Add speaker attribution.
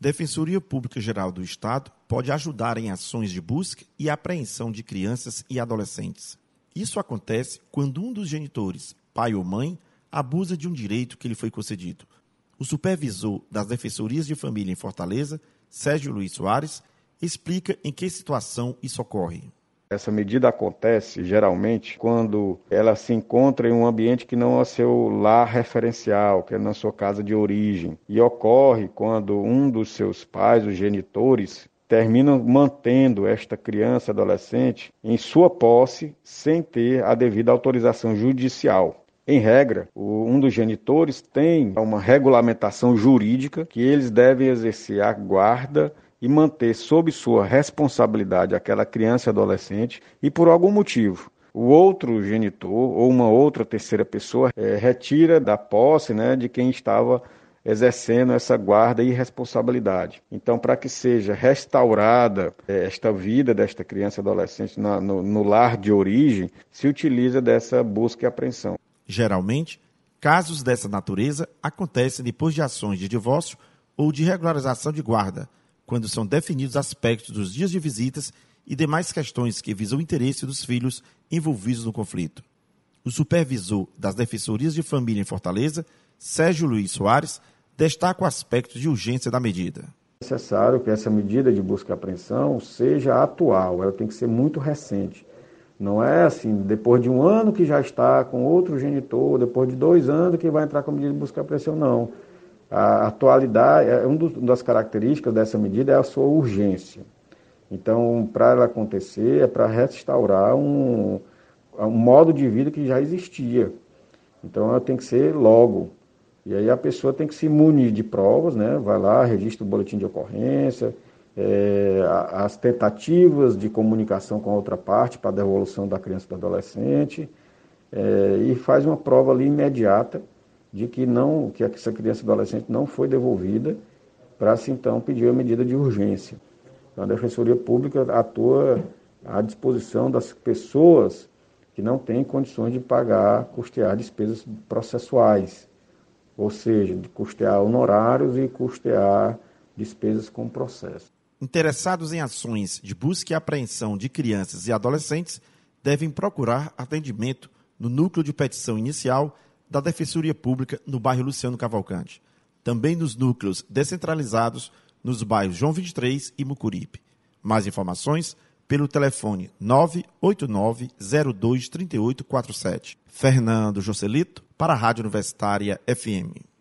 Speaker 1: Defensoria Pública Geral do Estado pode ajudar em ações de busca e apreensão de crianças e adolescentes. Isso acontece quando um dos genitores, pai ou mãe, abusa de um direito que lhe foi concedido. O supervisor das Defensorias de Família em Fortaleza, Sérgio Luiz Soares, explica em que situação isso ocorre.
Speaker 2: Essa medida acontece, geralmente, quando ela se encontra em um ambiente que não é seu lar referencial, que é na sua casa de origem. E ocorre quando um dos seus pais, os genitores, terminam mantendo esta criança e adolescente em sua posse sem ter a devida autorização judicial. Em regra, um dos genitores tem uma regulamentação jurídica que eles devem exercer a guarda e manter sob sua responsabilidade aquela criança e adolescente e por algum motivo o outro genitor ou uma outra terceira pessoa retira da posse, de quem estava exercendo essa guarda e responsabilidade. Então, para que seja restaurada esta vida desta criança e adolescente no lar de origem, se utiliza dessa busca e apreensão.
Speaker 1: Geralmente, casos dessa natureza acontecem depois de ações de divórcio ou de regularização de guarda, quando são definidos aspectos dos dias de visitas e demais questões que visam o interesse dos filhos envolvidos no conflito. O supervisor das Defensorias de Família em Fortaleza, Sérgio Luiz Soares, destaca o aspecto de urgência da medida.
Speaker 2: É necessário que essa medida de busca e apreensão seja atual, ela tem que ser muito recente. Não é assim, depois de 1 ano que já está com outro genitor, depois de 2 anos que vai entrar com a medida de busca e apreensão, não. A atualidade, uma das características dessa medida é a sua urgência. Então, para ela acontecer, é para restaurar um modo de vida que já existia. Então, ela tem que ser logo. E aí a pessoa tem que se munir de provas, vai lá, registra o boletim de ocorrência, as tentativas de comunicação com a outra parte para a devolução da criança e do adolescente, e faz uma prova ali imediata de que essa criança e adolescente não foi devolvida, para se então pedir a medida de urgência. Então, a Defensoria Pública atua à disposição das pessoas que não têm condições de custear despesas processuais, ou seja, de custear honorários e custear despesas com processo.
Speaker 1: Interessados em ações de busca e apreensão de crianças e adolescentes devem procurar atendimento no núcleo de petição inicial da Defensoria Pública no bairro Luciano Cavalcante. Também nos núcleos descentralizados nos bairros João 23 e Mucuripe. Mais informações pelo telefone 989-02-3847. Fernando Joselito, para a Rádio Universitária FM.